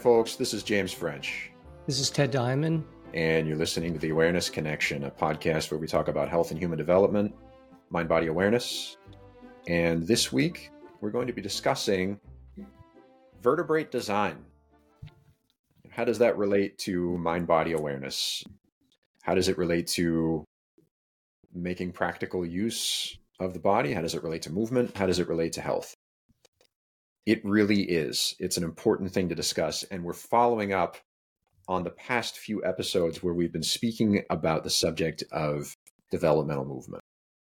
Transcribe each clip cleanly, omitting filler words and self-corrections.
folks. This is James French. This is Ted Diamond. And you're listening to The Awareness Connection, a podcast where we talk about health and human development, mind-body awareness. And this week, we're going to be discussing vertebrate design. How does that relate to mind-body awareness? How does it relate to making practical use of the body? How does it relate to movement? How does it relate to health? It really is. It's an important thing to discuss. And we're following up on the past few episodes where we've been speaking about the subject of developmental movement.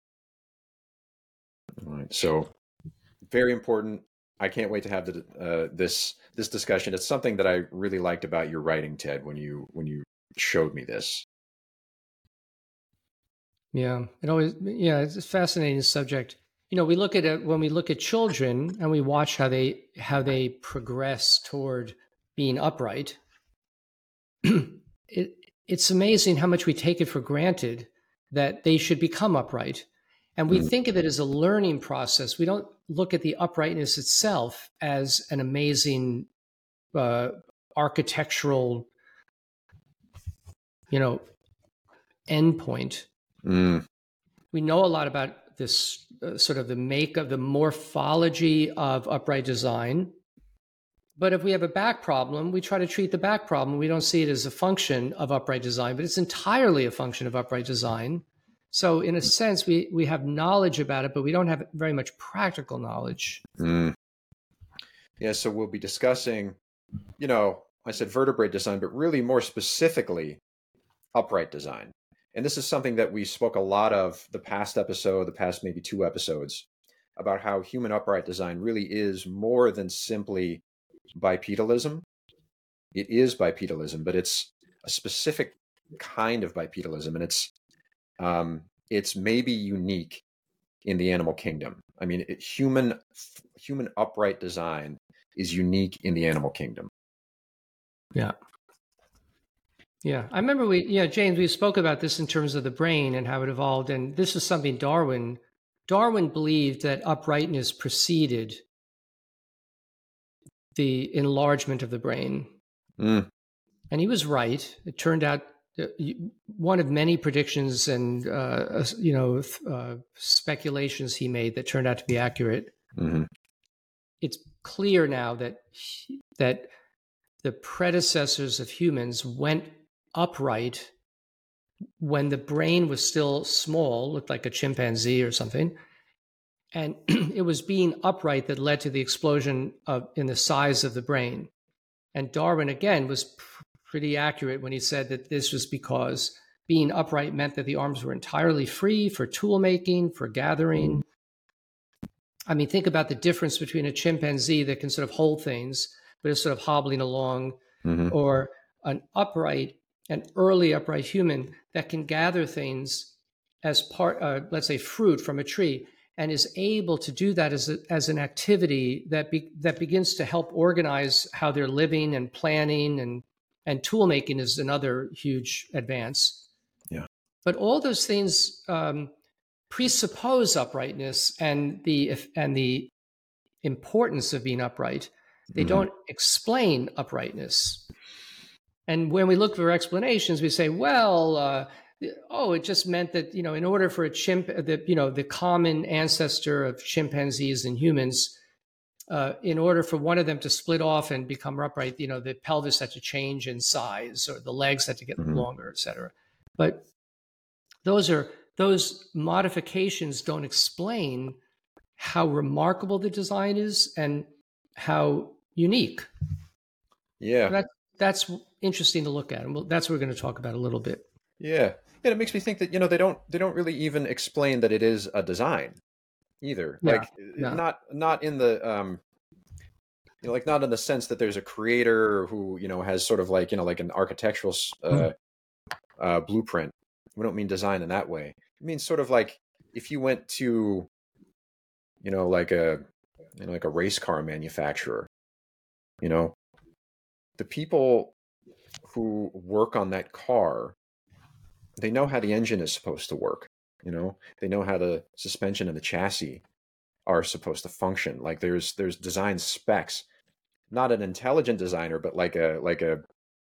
All right. So very important. I can't wait to have this discussion. It's something that I really liked about your writing, Ted, when you showed me this. Yeah, it's a fascinating subject. You know, we look at it when we look at children and we watch how they progress toward being upright. It's amazing how much we take it for granted that they should become upright. And we think of it as a learning process. We don't look at the uprightness itself as an amazing architectural, endpoint. We know a lot about this sort of the morphology of upright design. But if we have a back problem, we try to treat the back problem. We don't see it as a function of upright design, but it's entirely a function of upright design. So in a sense, we have knowledge about it, but we don't have very much practical knowledge. Yeah, so we'll be discussing, I said vertebrate design, but really more specifically, upright design. And this is something that we spoke a lot of the past maybe 2 episodes, about how human upright design really is more than simply bipedalism. It is bipedalism, but it's a specific kind of bipedalism, and it's maybe unique in the animal kingdom. I mean, human upright design is unique in the animal kingdom. Yeah. Yeah, I remember James, we spoke about this in terms of the brain and how it evolved. And this is something Darwin believed that uprightness preceded the enlargement of the brain. And he was right. It turned out one of many predictions and, speculations he made that turned out to be accurate. Mm-hmm. It's clear now that the predecessors of humans went upright when the brain was still small, looked like a chimpanzee or something. And it was being upright that led to the explosion in the size of the brain. And Darwin, again, was pretty accurate when he said that this was because being upright meant that the arms were entirely free for tool making, for gathering. I mean, think about the difference between a chimpanzee that can sort of hold things, but is sort of hobbling along, or an early upright human that can gather things as part, let's say, fruit from a tree, and is able to do that as an activity that begins to help organize how they're living and planning, and tool making is another huge advance. Yeah. But all those things presuppose uprightness and the importance of being upright. They don't explain uprightness. And when we look for explanations, we say, well, it just meant that, in order for the common ancestor of chimpanzees and humans, in order for one of them to split off and become upright, the pelvis had to change in size, or the legs had to get longer, et cetera. But those modifications don't explain how remarkable the design is and how unique. Yeah. That's interesting to look at, and that's what we're going to talk about a little bit. Yeah. It makes me think that they don't really even explain that it is a design either. No, like no. not in the not in the sense that there's a creator who has sort of like an architectural blueprint. We don't mean design in that way. It means sort of like if you went to like a race car manufacturer, the people who work on that car, they know how the engine is supposed to work. They know how the suspension and the chassis are supposed to function. Like there's design specs not an intelligent designer, but like a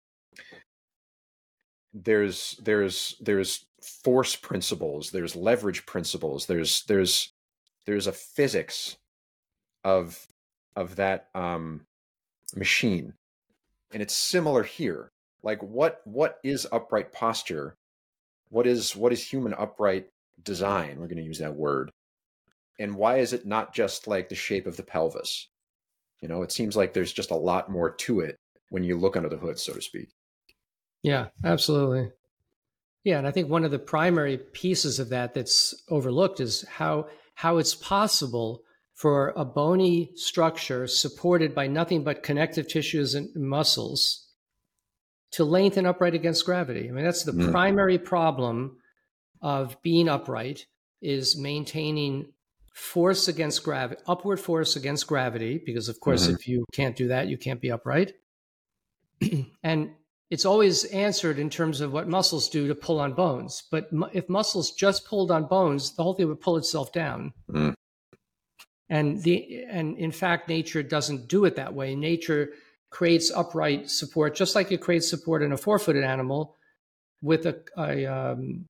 there's force principles, there's leverage principles, there's a physics of that machine, and it's similar here. Like what is upright posture? What is human upright design? We're going to use that word. And why is it not just like the shape of the pelvis? It seems like there's just a lot more to it when you look under the hood, so to speak. Yeah, absolutely. Yeah, and I think one of the primary pieces of that that's overlooked is how it's possible for a bony structure supported by nothing but connective tissues and muscles to lengthen upright against gravity. I mean, that's the primary problem of being upright, is maintaining force against gravity, upward force against gravity, because of course, if you can't do that, you can't be upright. And it's always answered in terms of what muscles do to pull on bones. But if muscles just pulled on bones, the whole thing would pull itself down. And in fact, nature doesn't do it that way. Nature creates upright support, just like it creates support in a four-footed animal, with a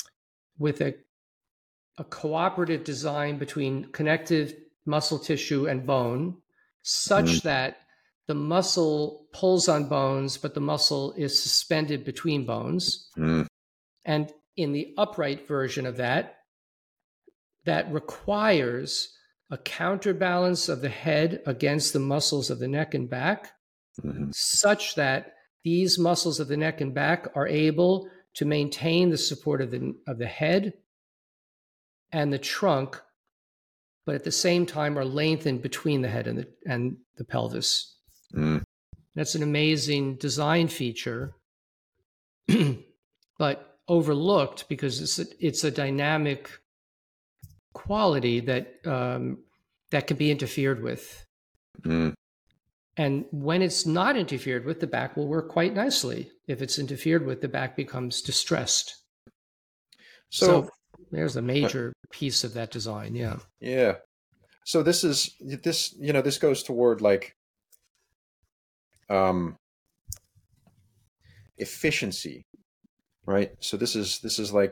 cooperative design between connective muscle tissue and bone, such that the muscle pulls on bones, but the muscle is suspended between bones. And in the upright version of that requires a counterbalance of the head against the muscles of the neck and back, such that these muscles of the neck and back are able to maintain the support of the head and the trunk, but at the same time are lengthened between the head and the pelvis. That's an amazing design feature, but overlooked because it's a dynamic quality that can be interfered with. And when it's not interfered with, the back will work quite nicely. If it's interfered with, the back becomes distressed. So there's a major piece of that design. Yeah. So this goes toward like efficiency, right? So this is like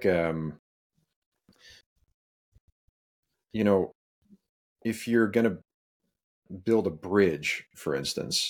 if you're going to build a bridge, for instance,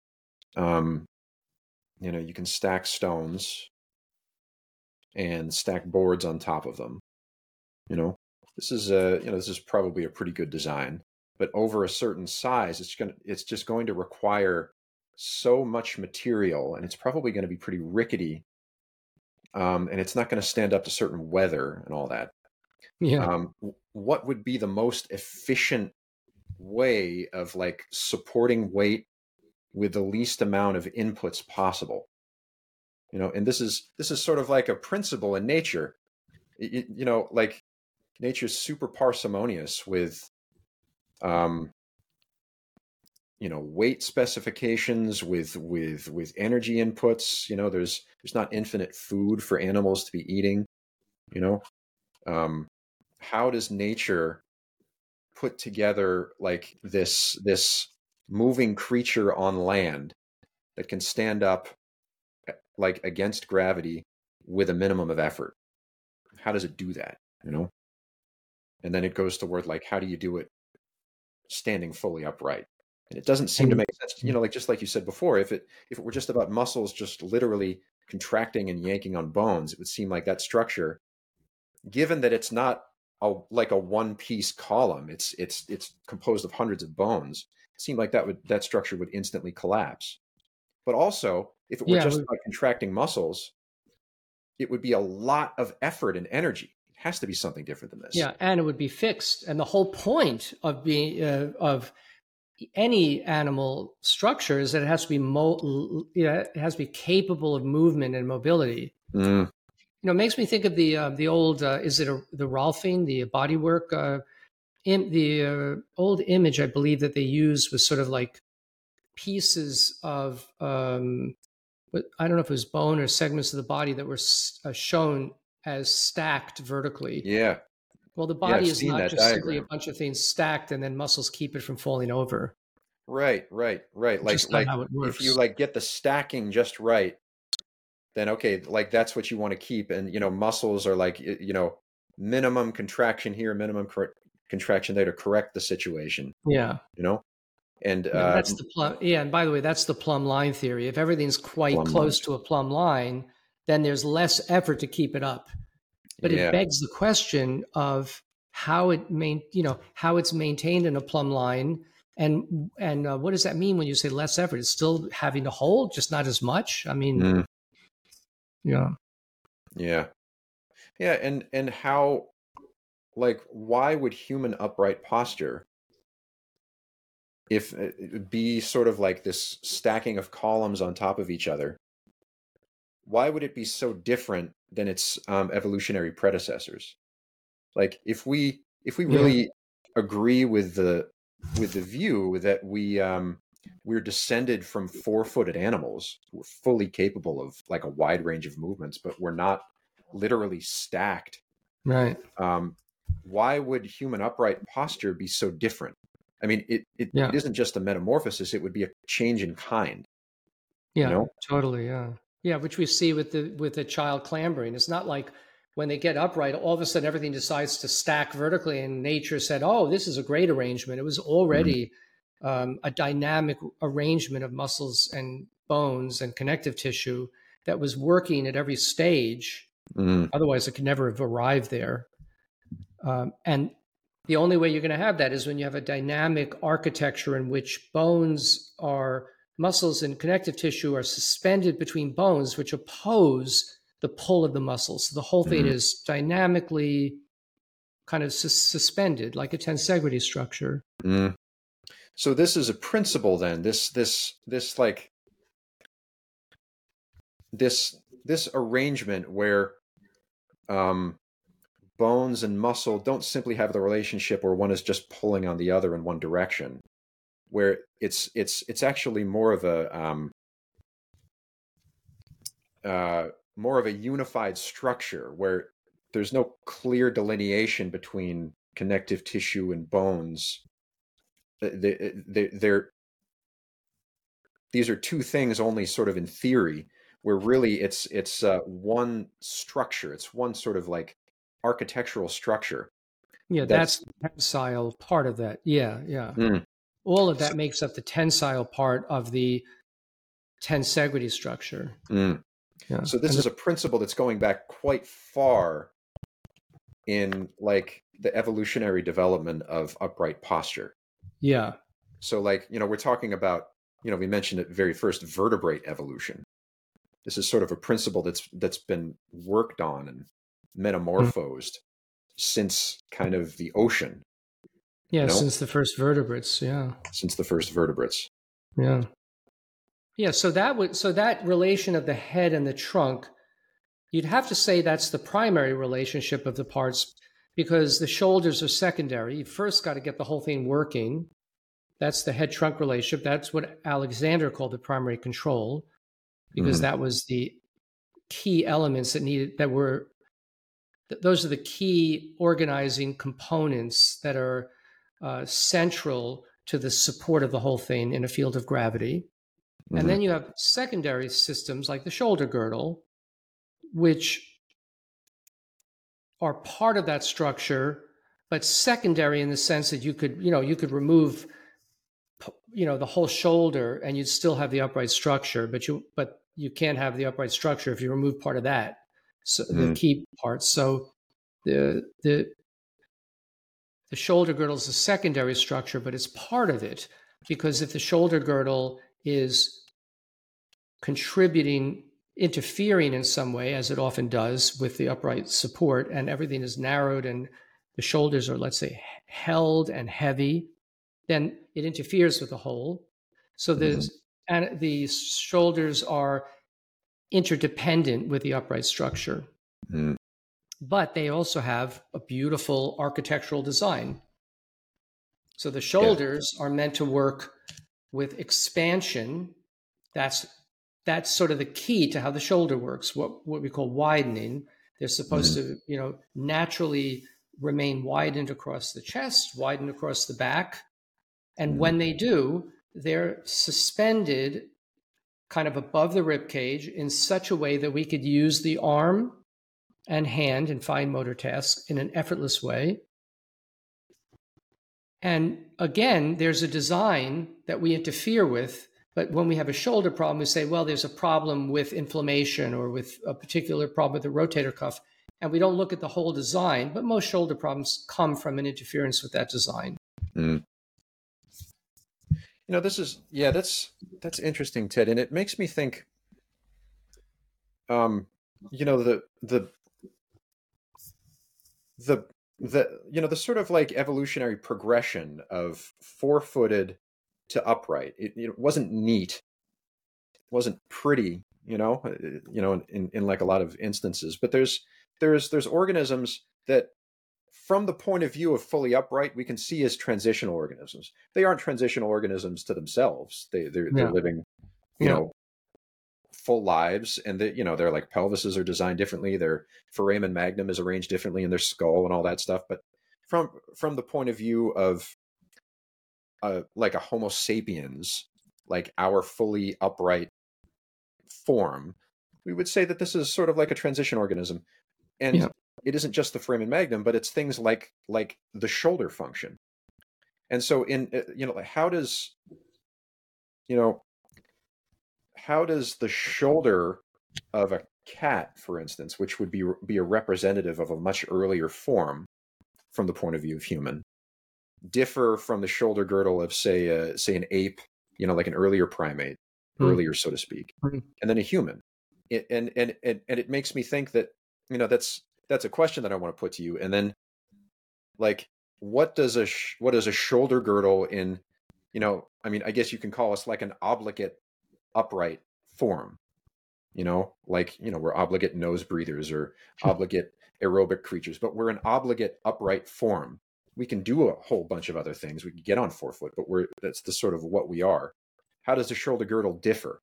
you can stack stones and stack boards on top of them. This is probably a pretty good design, but over a certain size, it's just going to require so much material, and it's probably going to be pretty rickety, and it's not going to stand up to certain weather and all that. What would be the most efficient way of like supporting weight with the least amount of inputs possible? And this is sort of like a principle in nature. Like nature's super parsimonious with weight specifications, with energy inputs. There's not infinite food for animals to be eating. How does nature put together like this moving creature on land that can stand up like against gravity with a minimum of effort? How does it do that? And then it goes toward like, how do you do it standing fully upright? And it doesn't seem to make sense, like just like you said before, if it were just about muscles just literally contracting and yanking on bones, it would seem like that structure, given that it's not like a one-piece column, it's composed of hundreds of bones, it seemed like that structure would instantly collapse. But also, if it were just about contracting muscles, it would be a lot of effort and energy. It has to be something different than this. Yeah, and it would be fixed. And the whole point of being of any animal structure is that it has to be it has to be capable of movement and mobility. It makes me think of the old is it the Rolfing, the bodywork the old image I believe that they used was sort of like pieces of I don't know if it was bone or segments of the body that were shown as stacked vertically. Yeah. Well, the body is not just simply a bunch of things stacked and then muscles keep it from falling over. Right, right, right. Just not how it If you works. like get the stacking just right, then okay, like that's what you want to keep. And muscles are like minimum contraction here, minimum contraction there to correct the situation. Yeah. You know, and Yeah, that's the plumb. Yeah, and by the way, that's the plumb line theory. If everything's quite plumb close lines. to a plumb line, then there's less effort to keep it up. But it Yeah. begs the question of how how it's maintained in a plumb line, and what does that mean when you say less effort? It's still having to hold, just not as much. I mean, Mm, yeah, yeah. Yeah. And how, like, why would human upright posture, if it would be sort of like this stacking of columns on top of each other, why would it be so different than its evolutionary predecessors? Like, if we yeah, really agree with the view that we're descended from four-footed animals, we're fully capable of like a wide range of movements, but we're not literally stacked. right, Um, why would human upright posture be so different? I mean, it yeah, isn't just a metamorphosis; it would be a change in kind. You yeah, know? totally, yeah, yeah. Which we see with the child clambering. It's not like when they get upright, all of a sudden everything decides to stack vertically, and nature said, "Oh, this is a great arrangement." It was Mm, already a dynamic arrangement of muscles and bones and connective tissue that was working at every stage. mm, Otherwise, it could never have arrived there. And the only way you're going to have that is when you have a dynamic architecture in which muscles and connective tissue are suspended between bones, which oppose the pull of the muscles. So the whole thing mm, is dynamically kind of suspended, like a tensegrity structure. mm. So this is a principle then. This like this arrangement where um, bones and muscle don't simply have the relationship where one is just pulling on the other in one direction, where it's actually uh, more of a unified structure where there's no clear delineation between connective tissue and bones. They're these are two things only sort of in theory, where really it's one structure. It's one sort of like architectural structure Yeah, that's that's the tensile part of that. Yeah, yeah. mm. All of So, that makes up the tensile part of the tensegrity structure. mm. Yeah. So this And is a principle that's going back quite far in like the evolutionary development of upright posture. yeah. So like, we're talking about, we mentioned at very first vertebrate evolution. This is sort of a principle that's been worked on and Mm. metamorphosed since kind of the ocean, Yeah, you know, since the first vertebrates. Yeah. since the first vertebrates. Yeah. Yeah, so that relation of the head and the trunk, you'd have to say that's the primary relationship of the parts because the shoulders are secondary. You first got to get the whole thing working. That's the head trunk relationship. That's what Alexander called the primary control because Mm-hmm. that was the key elements those are the key organizing components that are central to the support of the whole thing in a field of gravity. And Mm-hmm. then you have secondary systems like the shoulder girdle, which are part of that structure, but secondary in the sense that you could remove, the whole shoulder and you'd still have the upright structure, but you can't have the upright structure if you remove part of that, so the Mm-hmm. key parts. So the the the shoulder girdle is a secondary structure, but it's part of it because if the shoulder girdle is contributing, interfering in some way, as it often does with the upright support, and everything is narrowed and the shoulders are, let's say, held and heavy, then it interferes with the whole. So the shoulders are interdependent with the upright structure, Mm-hmm. but they also have a beautiful architectural design. So the Yeah. shoulders are meant to work with expansion. That's that's sort of the key to how the shoulder works. What we call widening. They're supposed Mm-hmm. to, naturally remain widened across the chest, widened across the back, and Mm-hmm. when they do, they're suspended kind of above the rib cage in such a way that we could use the arm and hand in fine motor tasks in an effortless way. And again, there's a design that we interfere with. But when we have a shoulder problem, we say, well, there's a problem with inflammation or with a particular problem with the rotator cuff. And we don't look at the whole design. But most shoulder problems come from an interference with that design. Mm. That's interesting, Ted. And it makes me think, the sort of like evolutionary progression of four-footed to upright. It wasn't neat. It wasn't pretty, in like a lot of instances, but there's organisms that from the point of view of fully upright, we can see as transitional organisms. They aren't transitional organisms to themselves. They're living, full lives, and their like pelvises are designed differently. Their foramen magnum is arranged differently in their skull and all that stuff. But from the point of view of like a Homo sapiens, like our fully upright form, we would say that this is sort of like a transition organism. And it isn't just the foramen magnum, but it's things like the shoulder function. And so how does the shoulder of a cat, for instance, which would be a representative of a much earlier form from the point of view of human, differ from the shoulder girdle of say an ape, like an earlier primate, earlier, so to speak, and then a human? And it makes me think that, that's a question that I want to put to you. And then, like, what does a shoulder girdle in, I guess you can call us like an obligate upright form, we're obligate nose breathers or obligate aerobic creatures, but we're an obligate upright form. We can do a whole bunch of other things. We can get on 4 foot, but that's the sort of what we are. How does the shoulder girdle differ?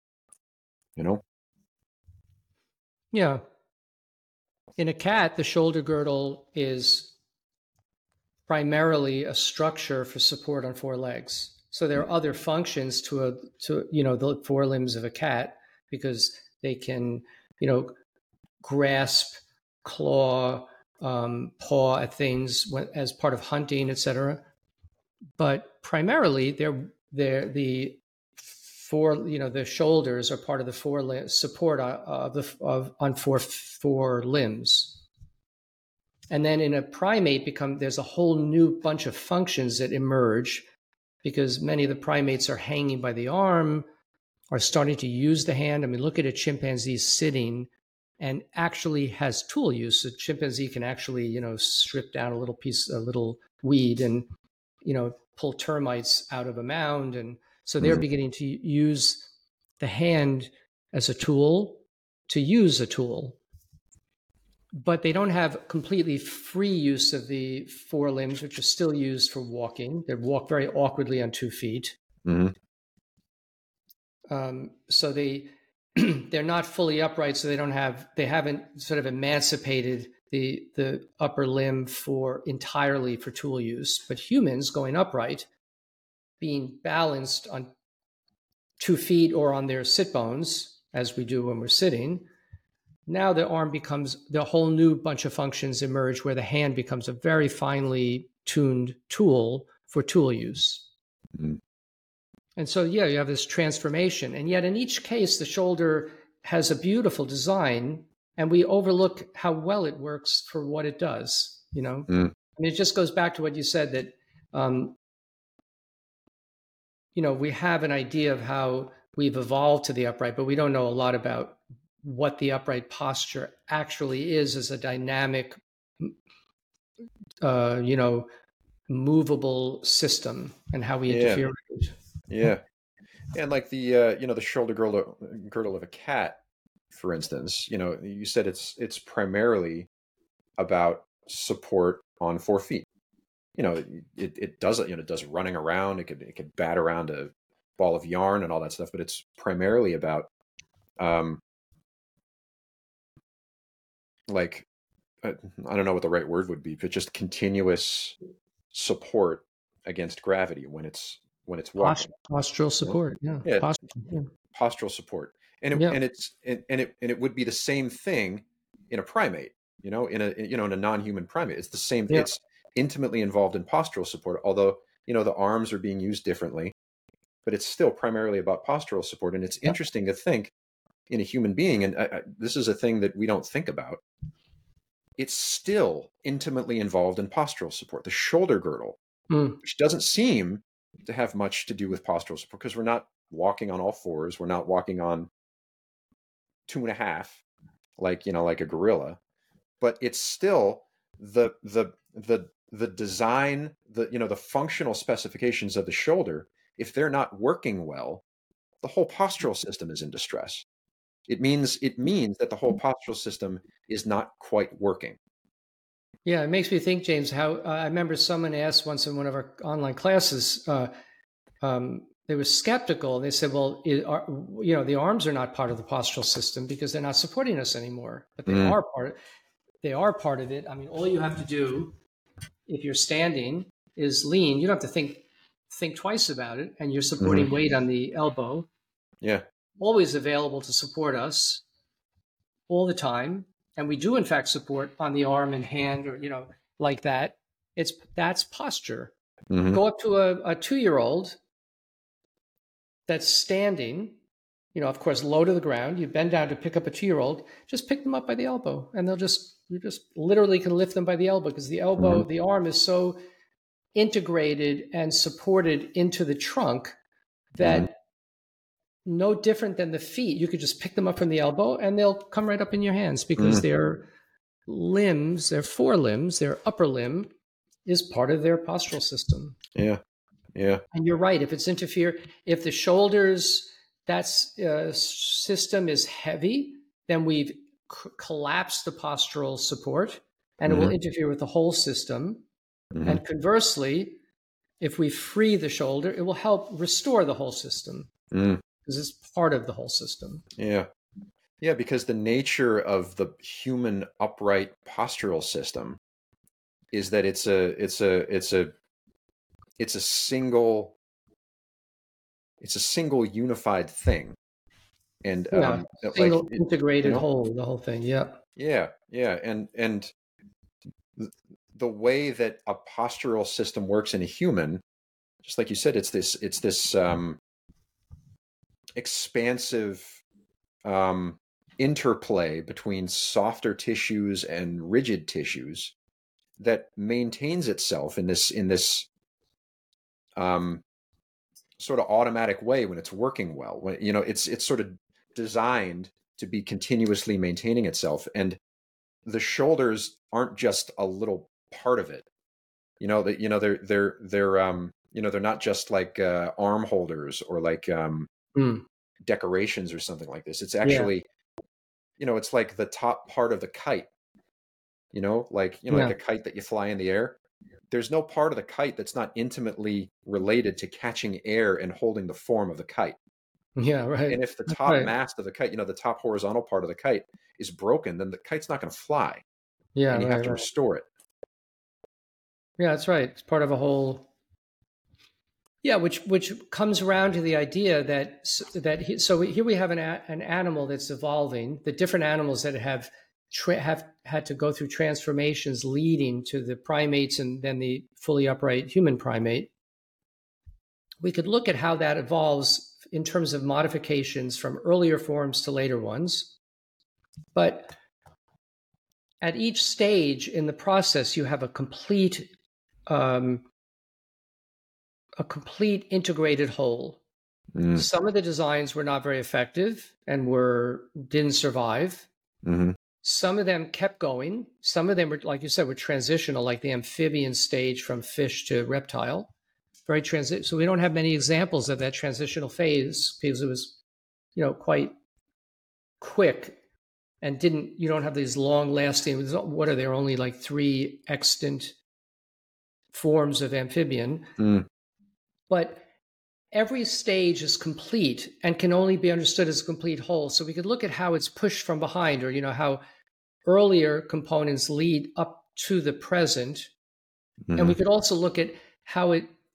Yeah. In a cat, the shoulder girdle is primarily a structure for support on 4 legs. So there are other functions to the forelimbs of a cat, because they can, grasp, claw, paw at things as part of hunting, etc. But primarily, the shoulders are part of the support on four limbs. And then in a primate, there's a whole new bunch of functions that emerge, because many of the primates are hanging by the arm, are starting to use the hand. Look at a chimpanzee sitting and actually has tool use. A chimpanzee can actually, strip down a little weed and, pull termites out of a mound. And so they're beginning to use the hand as a tool to use a tool. But they don't have completely free use of the forelimbs, which are still used for walking. They walk very awkwardly on 2 feet. Mm-hmm. So they're not fully upright. So they haven't sort of emancipated the upper limb entirely for tool use. But humans going upright, being balanced on 2 feet or on their sit bones, as we do when we're sitting, now the arm becomes, the whole new bunch of functions emerge where the hand becomes a very finely tuned tool for tool use. Mm-hmm. And so, you have this transformation. And yet in each case, the shoulder has a beautiful design, and we overlook how well it works for what it does, it just goes back to what you said, that, we have an idea of how we've evolved to the upright, but we don't know a lot about what the upright posture actually is as a dynamic, movable system, and how we interfere with it. Yeah. And like the shoulder girdle of a cat, for instance, you said it's primarily about support on 4 feet. It does running around. It could bat around a ball of yarn and all that stuff, but it's primarily about, I don't know what the right word would be, but just continuous support against gravity when it's when it's walking. Postural You know? support. Yeah. Yeah, Yeah. postural support, and Yeah. it would be the same thing in a primate. In a non-human primate, it's the same. Yeah. It's intimately involved in postural support, although the arms are being used differently, but it's still primarily about postural support. And it's interesting to think in a human being, and this is a thing that we don't think about. It's still intimately involved in postural support. The shoulder girdle, which doesn't seem to have much to do with postural support because we're not walking on all fours. We're not walking on 2.5 like a gorilla, but it's still the design, the functional specifications of the shoulder. If they're not working well, the whole postural system is in distress. It means that the whole postural system is not quite working. Yeah, it makes me think, James, how I remember someone asked once in one of our online classes, they were skeptical. They said, well, the arms are not part of the postural system because they're not supporting us anymore, but they are part of it. I mean, all you have to do if you're standing is lean. You don't have to think twice about it, and you're supporting weight on the elbow. Yeah. Always available to support us all the time. And we do in fact support on the arm and hand or, like that. That's posture. Go up to a 2-year-old that's standing, of course, low to the ground. You bend down to pick up a 2-year-old, just pick them up by the elbow and you just literally can lift them by the elbow because the elbow, the arm is so integrated and supported into the trunk that no different than the feet. You could just pick them up from the elbow and they'll come right up in your hands because their limbs, their forelimbs, their upper limb is part of their postural system. Yeah. Yeah. And you're right. If if the shoulders, system is heavy, then we've collapsed the postural support and it will interfere with the whole system. And conversely, if we free the shoulder, it will help restore the whole system. Because it's part of the whole system. Yeah. Yeah, because the nature of the human upright postural system is that it's a single unified thing. And single integrated whole, the whole thing. Yeah. Yeah. Yeah. And the way that a postural system works in a human, just like you said, it's this expansive interplay between softer tissues and rigid tissues that maintains itself in this sort of automatic way when it's working well. When it's sort of designed to be continuously maintaining itself, and the shoulders aren't just a little part of it. They're not just like arm holders or like decorations or something like this. It's actually, it's like the top part of the kite, like a kite that you fly in the air. There's no part of the kite that's not intimately related to catching air and holding the form of the kite. Yeah, right. And if the top mast of the kite, the top horizontal part of the kite is broken, then the kite's not going to fly. Yeah, and you have to restore it. Yeah, that's right. It's part of a whole. Yeah, which comes around to the idea so here we have an animal that's evolving. The different animals that have had to go through transformations leading to the primates and then the fully upright human primate. We could look at how that evolves in terms of modifications from earlier forms to later ones. But at each stage in the process, you have a complete integrated whole. Some of the designs were not very effective and didn't survive. Some of them kept going. Some of them were, like you said, were transitional, like the amphibian stage from fish to reptile. So we don't have many examples of that transitional phase because it was, quite quick and you don't have these long lasting, what are there, only like 3 extant forms of amphibian. But every stage is complete and can only be understood as a complete whole. So we could look at how it's pushed from behind, or, how earlier components lead up to the present. And we could also look at how it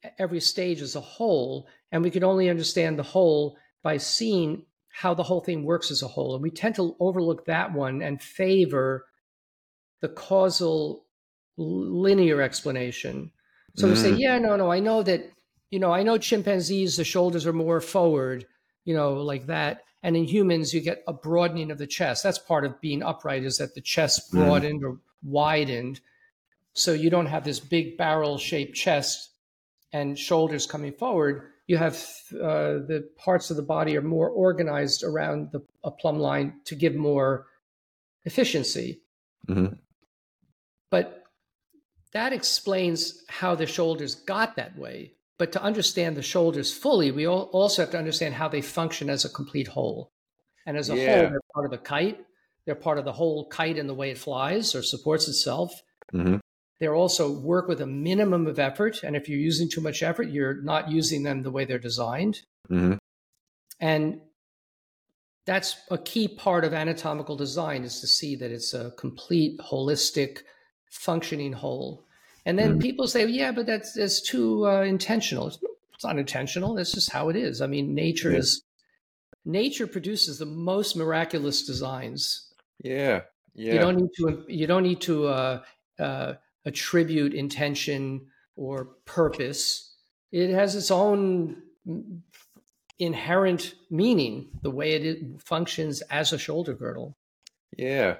every stage as a whole, and we can only understand the whole by seeing how the whole thing works as a whole. And we tend to overlook that one and favor the causal linear explanation. So we say, yeah, no, I know that, I know chimpanzees, the shoulders are more forward, like that. And in humans, you get a broadening of the chest. That's part of being upright, is that the chest broadened or widened. So you don't have this big barrel-shaped chest and shoulders coming forward. You have the parts of the body are more organized around a plumb line to give more efficiency. Mm-hmm. But that explains how the shoulders got that way. But to understand the shoulders fully, we also have to understand how they function as a complete whole. And as a whole, they're part of a kite. They're part of the whole kite in the way it flies or supports itself. Mm-hmm. They also work with a minimum of effort. And if you're using too much effort, you're not using them the way they're designed. Mm-hmm. And that's a key part of anatomical design, is to see that it's a complete, holistic, functioning whole. And then people say, yeah, but that's too intentional. It's not intentional. That's just how it is. I mean, nature produces the most miraculous designs. Yeah. You don't need to attribute intention or purpose. It has its own inherent meaning, the way it functions as a shoulder girdle. Yeah.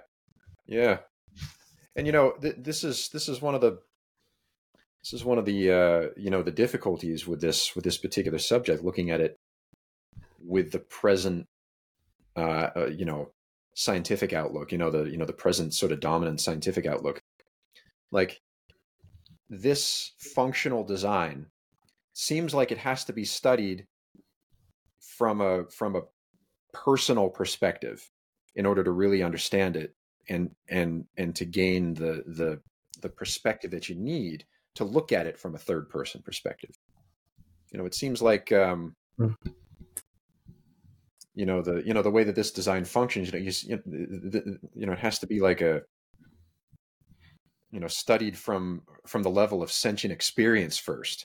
And this is one of the the difficulties with this particular subject, looking at it with the present scientific outlook, the present sort of dominant scientific outlook. Like, this functional design seems like it has to be studied from a personal perspective in order to really understand it and to gain the perspective that you need to look at it from a third person perspective. It seems like the way that this design functions, it has to be like studied from the level of sentient experience first.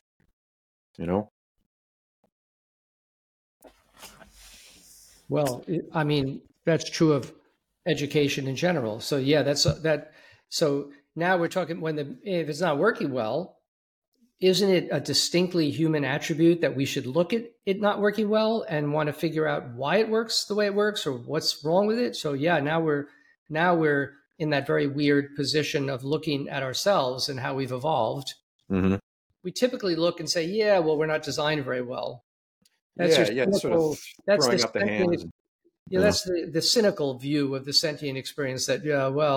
Well, I mean, that's true of education in general. So yeah, so now we're talking, if it's not working well, isn't it a distinctly human attribute that we should look at it not working well and want to figure out why it works the way it works or what's wrong with it? So yeah, now we're in that very weird position of looking at ourselves and how we've evolved. Mm-hmm. We typically look and say, yeah, well, we're not designed very well. That's sort of throwing up the hands. Yeah, that's the cynical view of the sentient experience, that,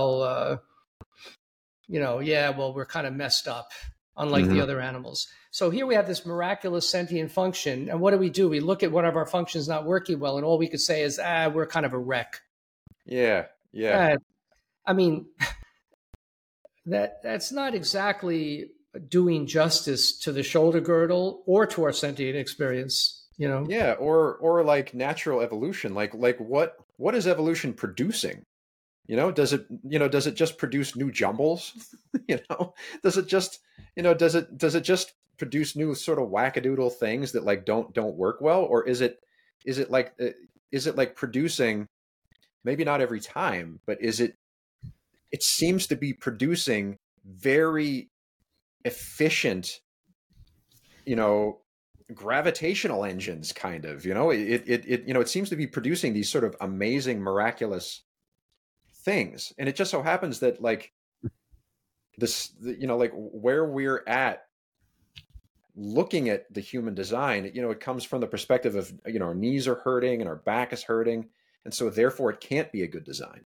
we're kind of messed up, unlike the other animals. So here we have this miraculous sentient function. And what do? We look at one of our functions not working well, and all we could say is, we're kind of a wreck. Yeah. I mean, that's not exactly doing justice to the shoulder girdle or to our sentient experience. Yeah, or like natural evolution, like what is evolution producing? Does it just produce new jumbles? Does it just produce new sort of wackadoodle things that like don't work well? Or is it like producing, maybe not every time, but it seems to be producing very efficient, gravitational engines, kind of. It seems to be producing these sort of amazing, miraculous things. And it just so happens that like this, like where we're at looking at the human design, it comes from the perspective of, our knees are hurting and our back is hurting, and so therefore it can't be a good design.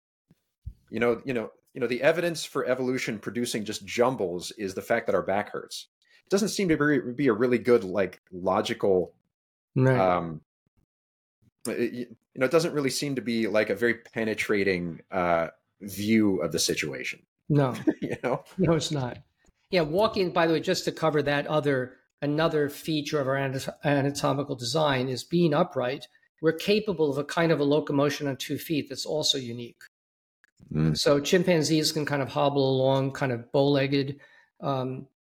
The evidence for evolution producing just jumbles is the fact that our back hurts. It doesn't seem to be a really good, like, logical, right. It doesn't really seem to be like a very penetrating view of the situation. No, no, it's not. Yeah. Walking, by the way, just to cover that, another feature of our anatomical design is being upright. We're capable of a kind of a locomotion on 2 feet that's also unique. So chimpanzees can kind of hobble along, kind of bow-legged.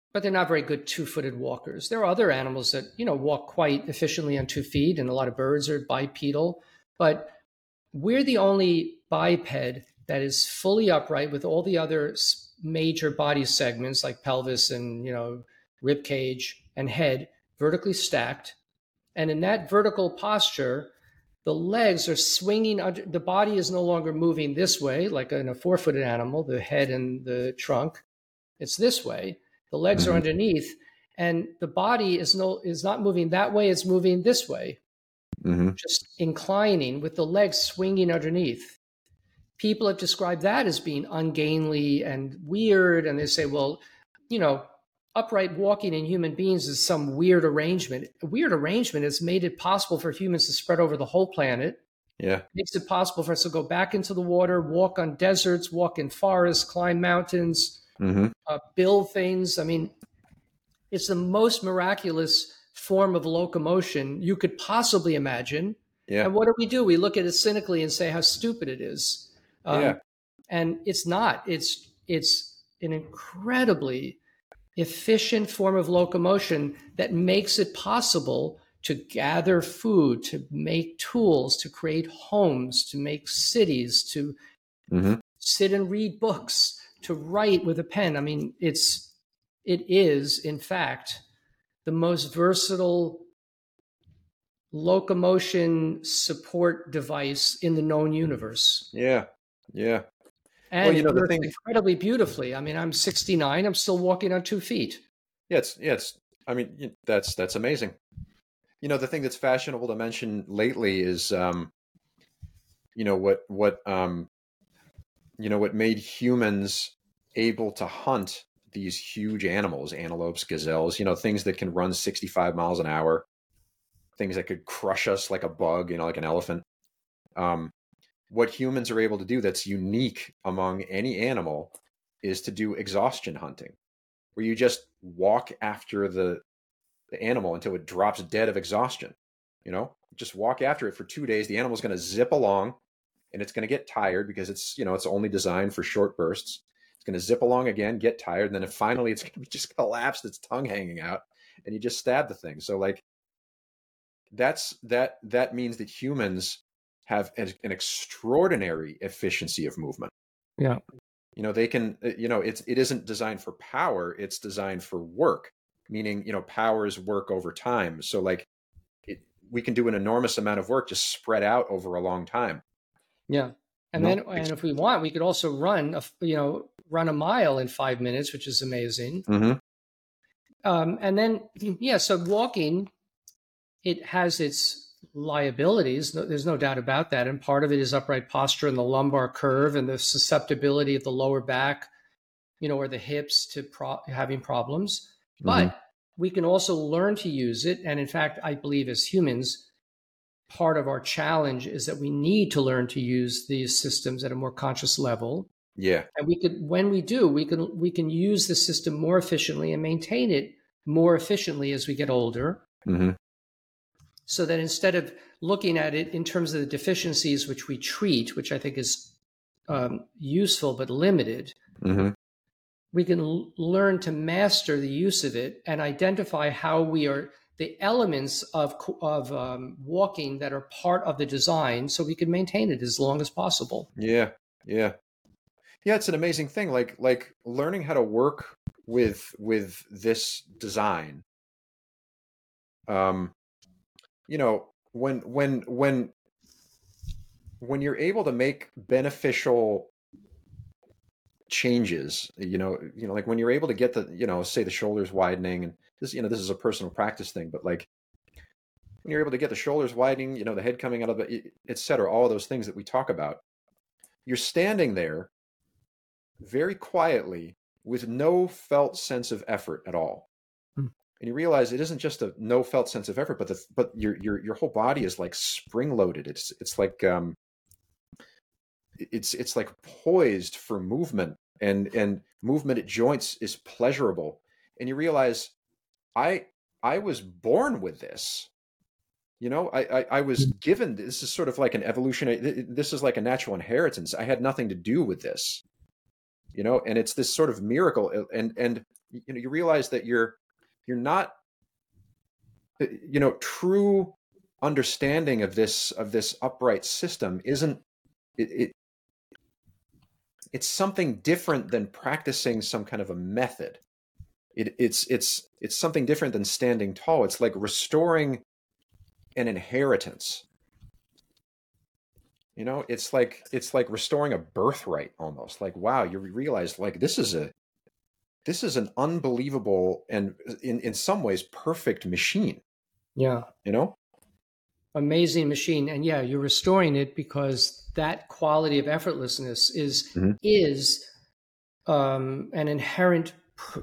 but they're not very good two-footed walkers. There are other animals that, walk quite efficiently on 2 feet, and a lot of birds are bipedal, but we're the only biped that is fully upright with all the other major body segments like pelvis and, rib cage and head vertically stacked. And in that vertical posture, the legs are swinging under, the body is no longer moving this way, like in a 4-footed animal, the head and the trunk. It's this way. The legs are underneath, and the body is not moving that way, it's moving this way. Just inclining with the legs swinging underneath. People have described that as being ungainly and weird. And they say, well, upright walking in human beings is some weird arrangement. A weird arrangement has made it possible for humans to spread over the whole planet. Yeah. It makes it possible for us to go back into the water, walk on deserts, walk in forests, climb mountains, build things. I mean, it's the most miraculous form of locomotion you could possibly imagine. Yeah. And what do? We look at it cynically and say how stupid it is. And it's not. It's an incredibly efficient form of locomotion that makes it possible to gather food, to make tools, to create homes, to make cities, to sit and read books, to write with a pen. I mean, it is, in fact, the most versatile locomotion support device in the known universe. Yeah. Yeah. And it works incredibly beautifully. I mean, I'm 69. I'm still walking on 2 feet. Yeah, I mean, that's amazing. The thing that's fashionable to mention lately is, what made humans able to hunt these huge animals, antelopes, gazelles, things that can run 65 miles an hour, things that could crush us like a bug, like an elephant. What humans are able to do that's unique among any animal is to do exhaustion hunting, where you just walk after the animal until it drops dead of exhaustion. Just walk after it for 2 days. The animal's going to zip along, and it's going to get tired because it's only designed for short bursts. It's going to zip along again, get tired, and then finally it's going to be just collapsed, its tongue hanging out, and you just stab the thing. So that means that humans have an extraordinary efficiency of movement. Yeah. They can, it isn't designed for power, it's designed for work, meaning, powers work over time. So we can do an enormous amount of work just spread out over a long time. Yeah. And then if we want, we could also run a mile in 5 minutes, which is amazing. And then, so walking, it has its liabilities. There's no doubt about that. And part of it is upright posture and the lumbar curve and the susceptibility of the lower back, or the hips to having problems. But we can also learn to use it. And in fact, I believe as humans, part of our challenge is that we need to learn to use these systems at a more conscious level. Yeah. And when we do, we can use the system more efficiently and maintain it more efficiently as we get older. So that instead of looking at it in terms of the deficiencies which we treat, which I think is useful but limited, we can learn to master the use of it and identify how the elements of walking that are part of the design, so we can maintain it as long as possible. Yeah. It's an amazing thing. Like learning how to work with this design. When you're able to make beneficial changes, like when you're able to get say the shoulders widening, and this is a personal practice thing, but when you're able to get the shoulders widening, the head coming out of it, et cetera, all of those things that we talk about, you're standing there very quietly with no felt sense of effort at all. And you realize it isn't just a no felt sense of effort, but your whole body is like spring loaded. It's like it's like poised for movement, and movement at joints is pleasurable. And you realize I was born with this. I was given, this is sort of like an evolutionary, this is like a natural inheritance. I had nothing to do with this, and it's this sort of miracle. And you realize that you're not, true understanding of this upright system isn't it, it's something different than practicing some kind of a method. It's something different than standing tall. It's like restoring an inheritance. It's like restoring a birthright almost. Like, wow, you realize like this is an unbelievable and in some ways perfect machine. Yeah. Amazing machine. And yeah, you're restoring it because that quality of effortlessness is an inherent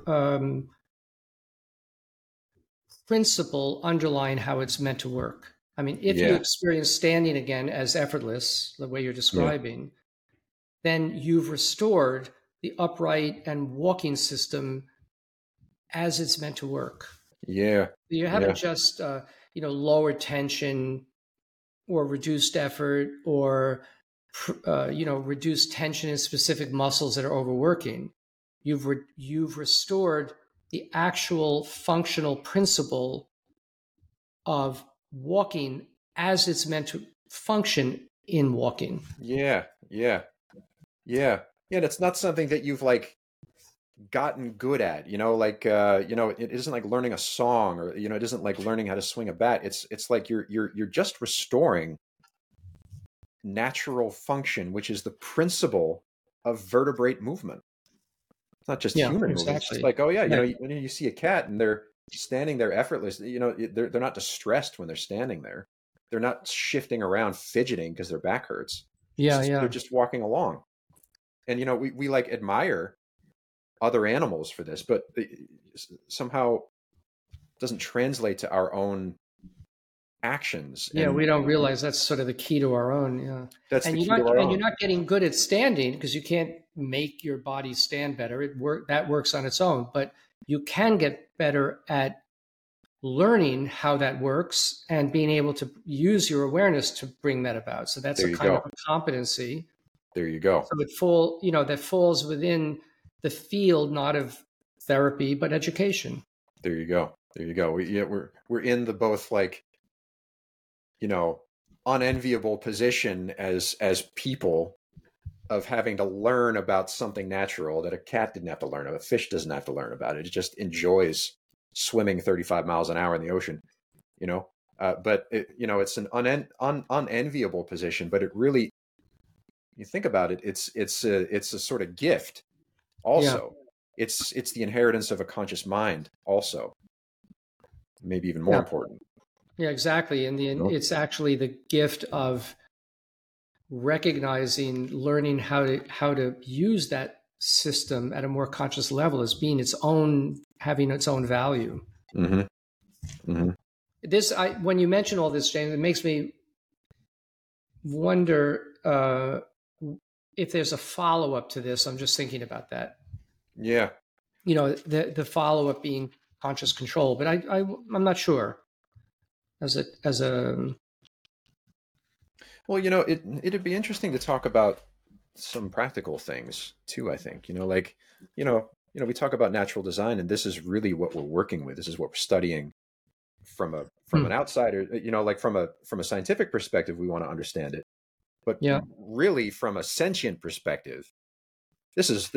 principle underlying how it's meant to work. I mean, if you experience standing again as effortless, the way you're describing, then you've restored the upright and walking system as it's meant to work. Yeah. You haven't just, lowered tension or reduced effort or, reduced tension in specific muscles that are overworking. You've restored the actual functional principle of walking as it's meant to function in walking. Yeah. And it's not something that you've like gotten good at, it isn't like learning a song, or it isn't like learning how to swing a bat. It's like you're just restoring natural function, which is the principle of vertebrate movement. It's not just human movement. It's just like, oh yeah, when you see a cat and they're standing there effortless, they're not distressed when they're standing there. They're not shifting around fidgeting because their back hurts. They're just walking along. And we like admire other animals for this, but somehow doesn't translate to our own actions. Yeah, we don't realize that's sort of the key to our own. Yeah, that's the key to our own. And you're not getting good at standing because you can't make your body stand better. That works on its own, but you can get better at learning how that works and being able to use your awareness to bring that about. So that's a kind of a competency. There you go. So that falls within the field, not of therapy, but education. There you go. We're in the both like, unenviable position as people of having to learn about something natural that a cat didn't have to learn about. A fish doesn't have to learn about it. It just enjoys swimming 35 miles an hour in the ocean, but it's an unenviable position, but it really, you think about it, it's a sort of gift also. It's the inheritance of a conscious mind also, maybe even more important. Yeah, exactly. And it's actually the gift of recognizing, learning how to use that system at a more conscious level as being having its own value. When you mention all this, James, it makes me wonder if there's a follow-up to this. I'm just thinking about that. Yeah. The follow-up being conscious control, but I'm not sure. Well, it'd be interesting to talk about some practical things too, I think. We talk about natural design, and this is really what we're working with. This is what we're studying from an outsider, like from a scientific perspective, we want to understand it. But really from a sentient perspective, this is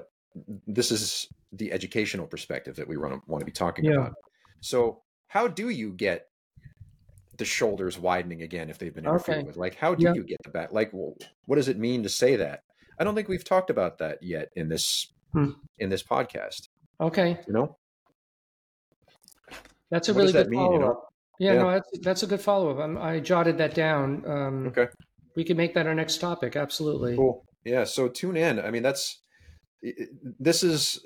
the educational perspective that we want to be talking about. So how do you get the shoulders widening again if they've been interfered with? Like, how do you get the back? Like, well, what does it mean to say that? I don't think we've talked about that yet in this podcast. Okay. That's a really good follow-up. No, that's a good follow-up. I jotted that down. Okay. We can make that our next topic. Absolutely. Cool. Yeah. So tune in. I mean, this is,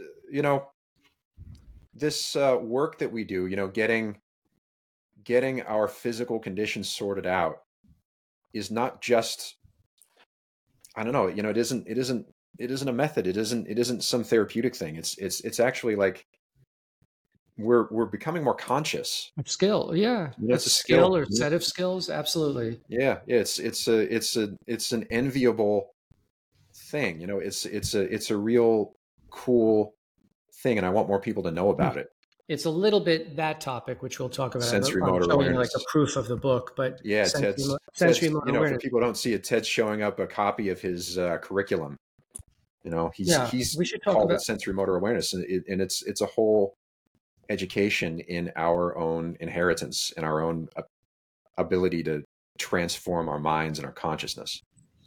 this work that we do, getting our physical conditions sorted out is not just, I don't know, it isn't a method. It isn't some therapeutic thing. It's actually like we're becoming more conscious. Skill. Yeah. It's a skill or set of skills. Absolutely. Yeah. It's an enviable thing. It's a real cool thing, and I want more people to know about it. It's a little bit that topic, which we'll talk about. Sensory I'm motor showing you awareness. like a proof of the book, but Yeah, sensory motor for awareness. people who don't see it, Ted's showing up a copy of his curriculum. He's we should talk called about it sensory motor awareness, and it's a whole education in our own inheritance and our own ability to transform our minds and our consciousness.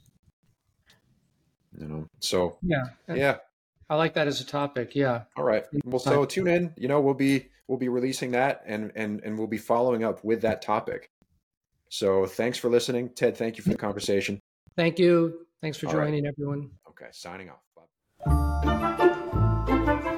So yeah. I like that as a topic. Yeah. All right. Well, so tune in. We'll be releasing that, and we'll be following up with that topic. So thanks for listening, Ted. Thank you for the conversation. Thank you. Thanks for joining, everyone. Okay. Signing off. Bye.